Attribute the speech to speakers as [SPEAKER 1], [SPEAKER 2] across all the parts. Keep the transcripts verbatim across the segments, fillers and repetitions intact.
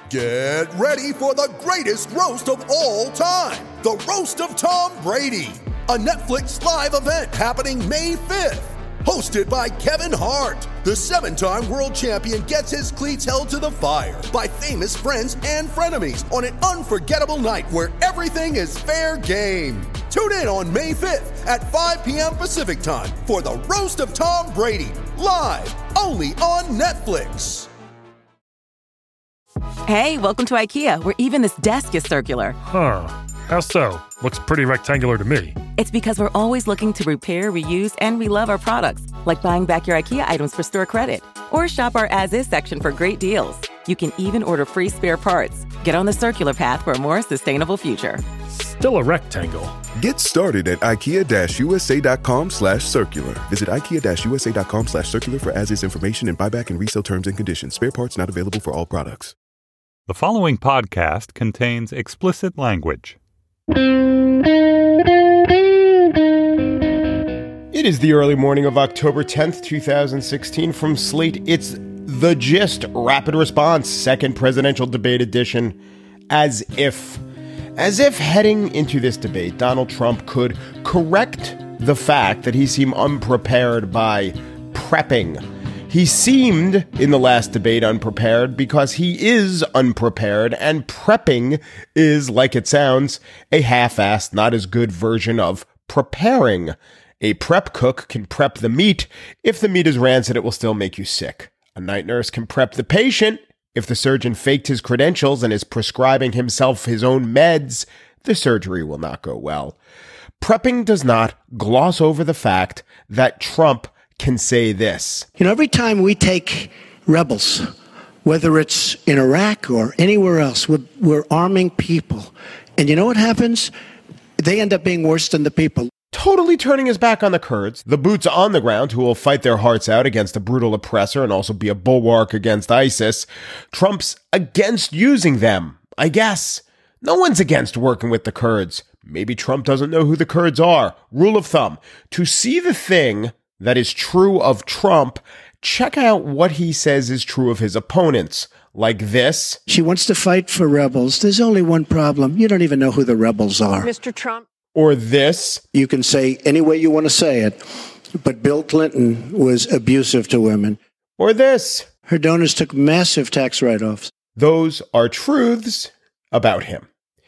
[SPEAKER 1] Get ready for the greatest roast of all time, the Roast of Tom Brady, a Netflix live event happening May fifth. Hosted by Kevin Hart, the seven-time world champion gets his cleats held to the fire by famous friends and frenemies on an unforgettable night where everything is fair game. Tune in on May fifth at five p.m. Pacific time for the Roast of Tom Brady, live only on Netflix.
[SPEAKER 2] Hey, welcome to IKEA, where even this desk is circular.
[SPEAKER 3] Huh. How so? Looks pretty rectangular to me.
[SPEAKER 2] It's because we're always looking to repair, reuse, and relove our products, like buying back your IKEA items for store credit. Or shop our as-is section for great deals. You can even order free spare parts. Get on the circular path for a more sustainable future.
[SPEAKER 3] Still a rectangle.
[SPEAKER 4] Get started at ikea-usa.com slash circular. Visit ikea-usa.com slash circular for as-is information and buyback and resale terms and conditions. Spare parts not available for all products.
[SPEAKER 5] The following podcast contains explicit language.
[SPEAKER 6] It is the early morning of October tenth, twenty sixteen. From Slate, it's The Gist, Rapid Response, Second Presidential Debate Edition. As if, as if heading into this debate, Donald Trump could correct the fact that he seemed unprepared by prepping. He seemed, in the last debate, unprepared because he is unprepared, and prepping is, like it sounds, a half-assed, not as good version of preparing. A prep cook can prep the meat. If the meat is rancid, it will still make you sick. A night nurse can prep the patient. If the surgeon faked his credentials and is prescribing himself his own meds, the surgery will not go well. Prepping does not gloss over the fact that Trump can say this.
[SPEAKER 7] You know, every time we take rebels, whether it's in Iraq or anywhere else, we're, we're arming people. And you know what happens? They end up being worse than the people.
[SPEAKER 6] Totally turning his back on the Kurds, the boots on the ground who will fight their hearts out against a brutal oppressor and also be a bulwark against ISIS. Trump's against using them, I guess. No one's against working with the Kurds. Maybe Trump doesn't know who the Kurds are. Rule of thumb, to see the thing that is true of Trump, check out what he says is true of his opponents. Like this.
[SPEAKER 7] She wants to fight for rebels. There's only one problem. You don't even know who the rebels are.
[SPEAKER 8] Mister Trump.
[SPEAKER 6] Or this.
[SPEAKER 7] You can say any way you want to say it, but Bill Clinton was abusive to women.
[SPEAKER 6] Or this.
[SPEAKER 7] Her donors took massive tax write-offs.
[SPEAKER 6] Those are truths about him.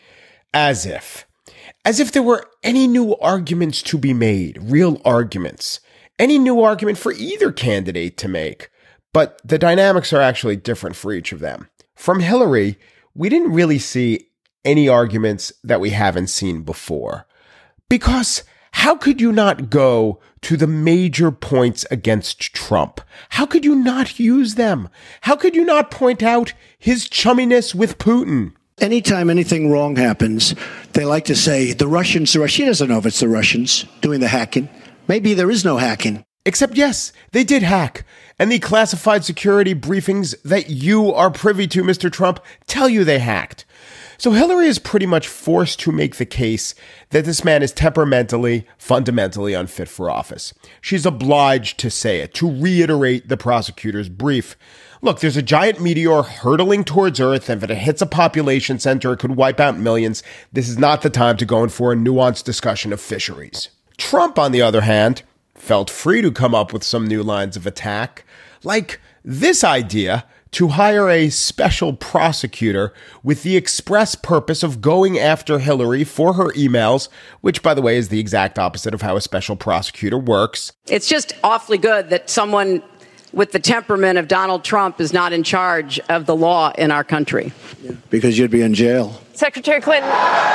[SPEAKER 6] As if. As if there were any new arguments to be made, real arguments. Any new argument for either candidate to make. But the dynamics are actually different for each of them. From Hillary, we didn't really see any arguments that we haven't seen before. Because how could you not go to the major points against Trump? How could you not use them? How could you not point out his chumminess with Putin?
[SPEAKER 7] Anytime anything wrong happens, they like to say, the Russians, the Russians. She doesn't know if it's the Russians doing the hacking. Maybe there is no hacking.
[SPEAKER 6] Except, yes, they did hack. And the classified security briefings that you are privy to, Mister Trump, tell you they hacked. So Hillary is pretty much forced to make the case that this man is temperamentally, fundamentally unfit for office. She's obliged to say it, to reiterate the prosecutor's brief. Look, there's a giant meteor hurtling towards Earth, and if it hits a population center, it could wipe out millions. This is not the time to go in for a nuanced discussion of fisheries. Trump, on the other hand, felt free to come up with some new lines of attack, like this idea to hire a special prosecutor with the express purpose of going after Hillary for her emails, which, by the way, is the exact opposite of how a special prosecutor works.
[SPEAKER 8] It's just awfully good that someone with the temperament of Donald Trump is not in charge of the law in our country.
[SPEAKER 7] Yeah, because you'd be in jail.
[SPEAKER 8] Secretary Clinton.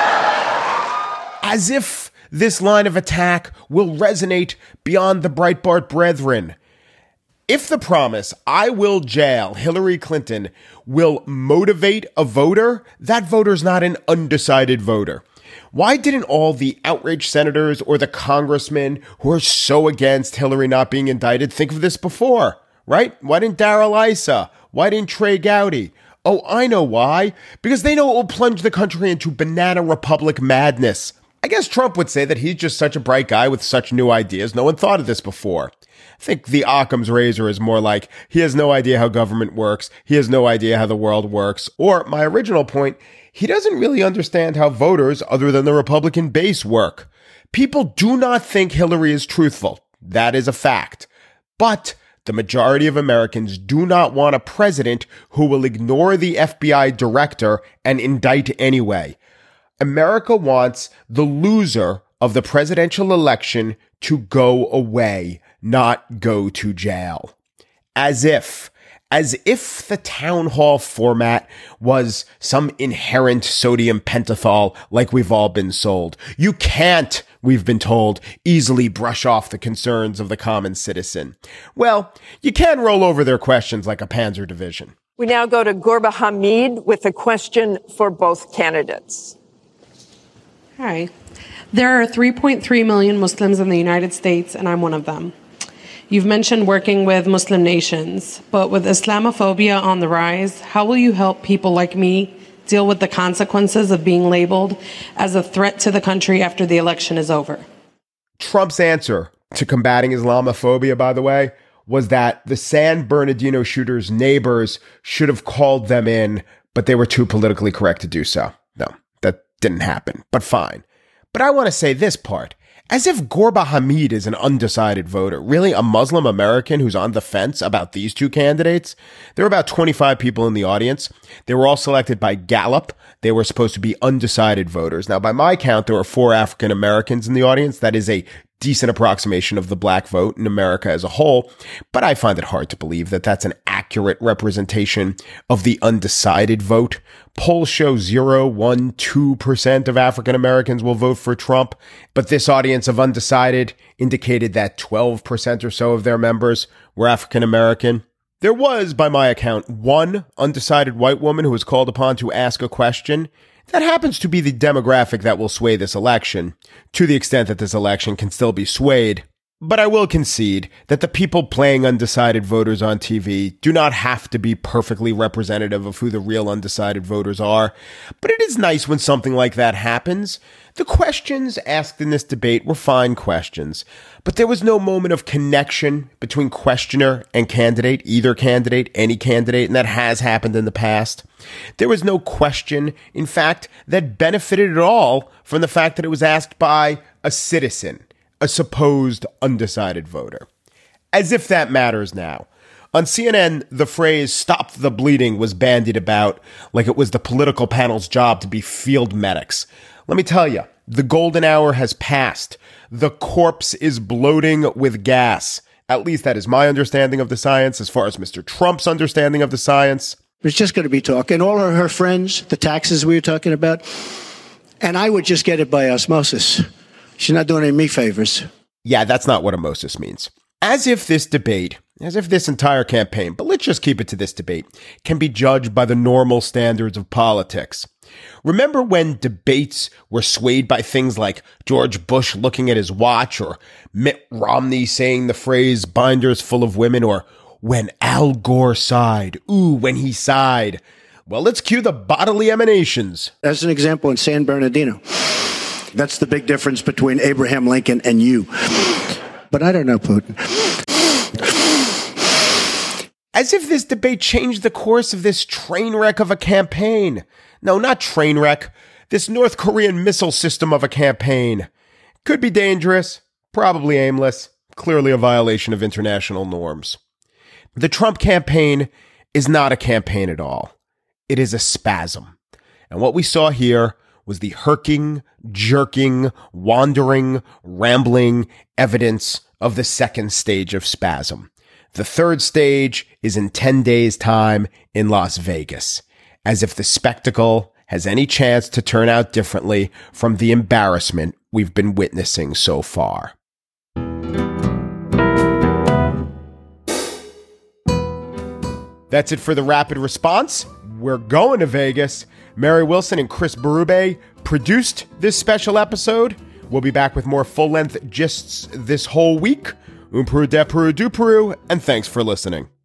[SPEAKER 6] As if this line of attack will resonate beyond the Breitbart brethren. If the promise, I will jail Hillary Clinton, will motivate a voter, that voter's not an undecided voter. Why didn't all the outraged senators or the congressmen who are so against Hillary not being indicted think of this before, right? Why didn't Darrell Issa? Why didn't Trey Gowdy? Oh, I know why. Because they know it will plunge the country into banana republic madness. I guess Trump would say that he's just such a bright guy with such new ideas. No one thought of this before. I think the Occam's razor is more like, he has no idea how government works. He has no idea how the world works. Or my original point, he doesn't really understand how voters other than the Republican base work. People do not think Hillary is truthful. That is a fact. But the majority of Americans do not want a president who will ignore the F B I director and indict anyway. America wants the loser of the presidential election to go away, not go to jail. As if, as if the town hall format was some inherent sodium pentothal like we've all been sold. You can't, we've been told, easily brush off the concerns of the common citizen. Well, you can roll over their questions like a panzer division.
[SPEAKER 9] We now go to Ghorba Hamid with a question for both candidates.
[SPEAKER 10] Hi. There are three point three million Muslims in the United States, and I'm one of them. You've mentioned working with Muslim nations, but with Islamophobia on the rise, how will you help people like me deal with the consequences of being labeled as a threat to the country after the election is over?
[SPEAKER 6] Trump's answer to combating Islamophobia, by the way, was that the San Bernardino shooters' neighbors should have called them in, but they were too politically correct to do so. No, that didn't happen, but fine. But I want to say this part. As if Ghorba Hamid is an undecided voter. Really, a Muslim American who's on the fence about these two candidates? There were about twenty-five people in the audience. They were all selected by Gallup. They were supposed to be undecided voters. Now, by my count, there were four African Americans in the audience. That is a decent approximation of the black vote in America as a whole. But I find it hard to believe that that's an accurate representation of the undecided vote. Polls show zero, one, two percent of African Americans will vote for Trump, but this audience of undecided indicated that twelve percent or so of their members were African American. There was, by my account, one undecided white woman who was called upon to ask a question. That happens to be the demographic that will sway this election, to the extent that this election can still be swayed. But I will concede that the people playing undecided voters on T V do not have to be perfectly representative of who the real undecided voters are. But it is nice when something like that happens. The questions asked in this debate were fine questions, but there was no moment of connection between questioner and candidate, either candidate, any candidate, and that has happened in the past. There was no question, in fact, that benefited at all from the fact that it was asked by a citizen, a supposed undecided voter. As if that matters now. On C N N, the phrase "stop the bleeding" was bandied about like it was the political panel's job to be field medics. Let me tell you, the golden hour has passed. The corpse is bloating with gas. At least that is my understanding of the science, as far as Mister Trump's understanding of the science.
[SPEAKER 7] It's just going to be talk. And all of her friends, the taxes we were talking about, and I would just get it by osmosis. She's not doing any me favors.
[SPEAKER 6] Yeah, that's not what osmosis means. As if this debate, as if this entire campaign, but let's just keep it to this debate, can be judged by the normal standards of politics. Remember when debates were swayed by things like George Bush looking at his watch, or Mitt Romney saying the phrase "binders full of women," or when Al Gore sighed, ooh, when he sighed. Well, let's cue the bodily emanations.
[SPEAKER 7] As an example, in San Bernardino, that's the big difference between Abraham Lincoln and you. But I don't know Putin.
[SPEAKER 6] As if this debate changed the course of this train wreck of a campaign. No, not train wreck. This North Korean missile system of a campaign. Could be dangerous, probably aimless, clearly a violation of international norms. The Trump campaign is not a campaign at all. It is a spasm. And what we saw here was the herking, jerking, wandering, rambling evidence of the second stage of spasm. The third stage is in ten days' time in Las Vegas, as if the spectacle has any chance to turn out differently from the embarrassment we've been witnessing so far. That's it for the rapid response. We're going to Vegas. Mary Wilson and Chris Berube produced this special episode. We'll be back with more full-length gists this whole week. Um Peru de Peru du Peru, and thanks for listening.